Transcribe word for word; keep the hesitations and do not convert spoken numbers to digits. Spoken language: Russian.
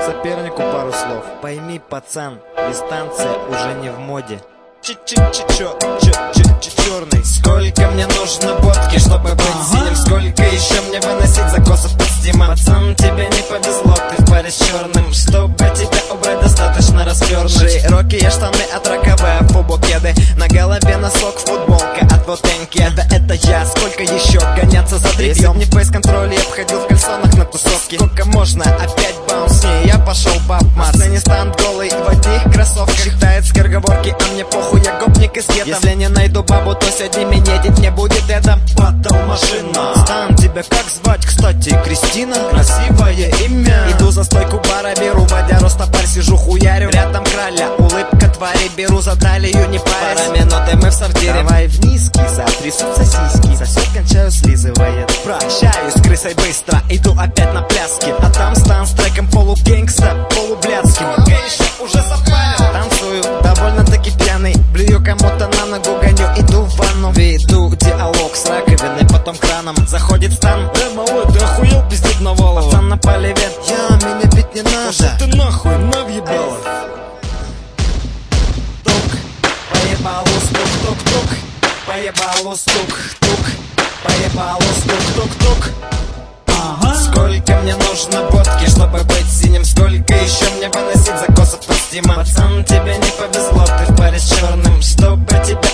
сопернику пару слов. Пойми, пацан, дистанция уже не в моде. Ч-ч-ч-чё-ч-ч-черный. Сколько мне нужно водки, чтобы быть синим? Сколько еще мне выносить закосов под стима? Пацан, тебе не повезло, ты в паре с черным. Чтобы тебя убрать, достаточно распернуть. Широкие штаны от роковые, фубо кеды. На голове носок, футболка от Вотенки. Да это я, сколько еще гоняться за древьем? Если б не фейс-контроль, я б ходил в кальсонах на тусовке. Сколько можно, опять баунс, не, я пошел баб мац. На сцене стант голый в одних кроссовках. Считает скороговорки, а мне похуй, я гопник из гетто. Если не найду бабу, то сегодня минетить не будет это. Батл машина. Стан, тебя как звать, кстати, Кристина? Красивое имя. Иду за стойку бара, беру водяру, стопарь, сижу хуярю. Рядом краля, улыбка твари, беру за талию, не парясь. Пара минуты мы в сортире. Давай вниз, киса, трясутся сиськи. Сосед кончаю, слизывает. Прощаюсь с крысой быстро, иду опять на пляски. А там стан с треком полугенгста, полублядским. Гейша уже запалил. Танцую, довольно-таки пьяный. Блюю кому-то на ногу, гоню, иду в ванну. Веду диалог с раковиной, потом краном. Заходит стан. Э, малой, ты охуел пиздить Навалова? Пацан на поливе. Я, меня бить не надо. Пошел ты нахуй, навъебала. Тук, поебалу, стук, тук, тук. Поебалу, стук, тук. Поебалу, стук, тук, тук. Ага. Сколько мне нужно водки, чтобы быть синим? Сколько еще мне выносить закосов под стима? Пацан, тебе не повезло, ты в паре с черным. Чтобы тебя